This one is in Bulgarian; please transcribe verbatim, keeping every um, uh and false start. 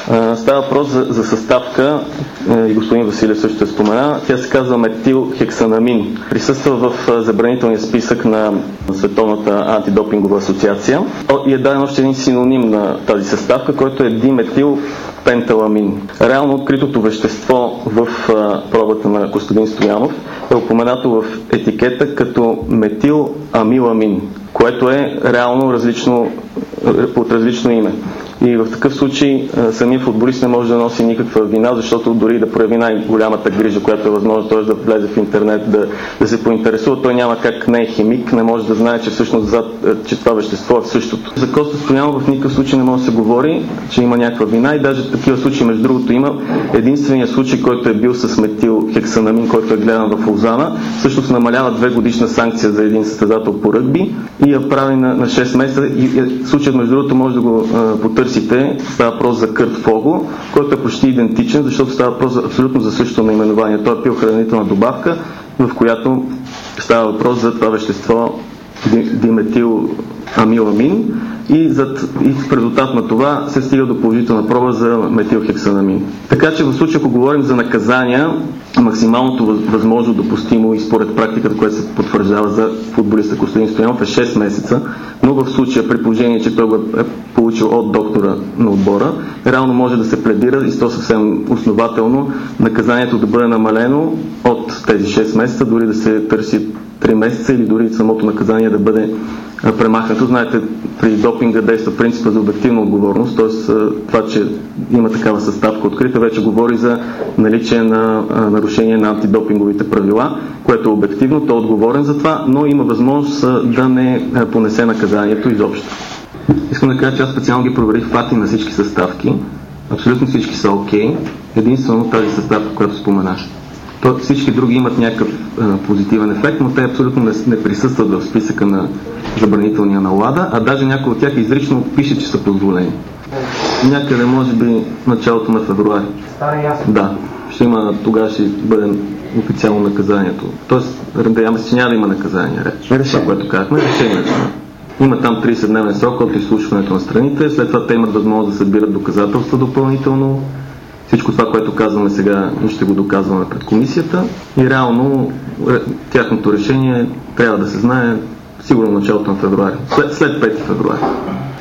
Става въпрос за, за съставка, и господин Василев също е спомена. Тя се казва метилхексанамин. Присъства в забранителния списък на Световната антидопингова асоциация и е даден още един синоним на тази съставка, който е диметилпенталамин. Реално откритото вещество в пробата на Костадин Стоянов е упоменато в етикета като метиламиламин, което е реално различно, под различно име. И в такъв случай самият футболист не може да носи никаква вина, защото дори да прояви най-голямата грижа, която е възможно, т.е. да влезе в интернет, да, да се поинтересува, той няма как, не е химик, не може да знае, че всъщност зад, че това вещество е същото. За Коста Стоянов в никакъв случай не може да се говори, че има някаква вина и даже такива случаи, между другото, има единствения случай, който е бил с метилхексанамин, който е гледан в Лозана, всъщност намалява две годишна санкция за един състезател по ръгби и я прави на, на шест месеца и, и случаят, между другото, може да го а, потърсите. Става въпрос за Кърт Фого, който е почти идентичен, защото става въпрос за, абсолютно за същото наименование. Той е пил хранителна добавка, в която става въпрос за това вещество диметиламиламин и, зад, и в резултат на това се стига до положителна проба за метилхексанамин. Така че в случая, ако говорим за наказания, максималното възможно допустимо и според практиката, която се потвърждава за футболиста Костадин Стоянов, е шест месеца, но в случая, при положение, че той го е получил от доктора на отбора, реално може да се пледира и то съвсем основателно наказанието да бъде намалено от тези шест месеца, дори да се търси три месеца или дори самото наказание да бъде премахнато. Знаете, при допинга действа принципа за обективна отговорност, т.е. това, че има такава съставка открита, вече говори за наличие на нарушение на антидопинговите правила, което е обективно, той е отговорен за това, но има възможност да не понесе наказанието изобщо. Искам да кажа, че аз специално ги проверих факти на всички съставки. Абсолютно всички са окей. Единствено тази съставка, която споменах. То, всички други имат някакъв а, позитивен ефект, но те абсолютно не, не присъстват в списъка на забранителния на ЛАДА, а даже някои от тях изрично пише, че са позволени. Някъде, може би, началото на февруари. Стане ясно. Да, ще има, тогава ще бъде официално наказанието. Тоест, да я няма да има наказание. Това, което казахме, решението. Има там тридесетдневен срок от изслушването на страните, след това те имат възможност да събират доказателства допълнително. Всичко това, което казваме сега, ще го доказваме пред комисията и реално тяхното решение трябва да се знае сигурно началото на февруари, след, след пети февруари.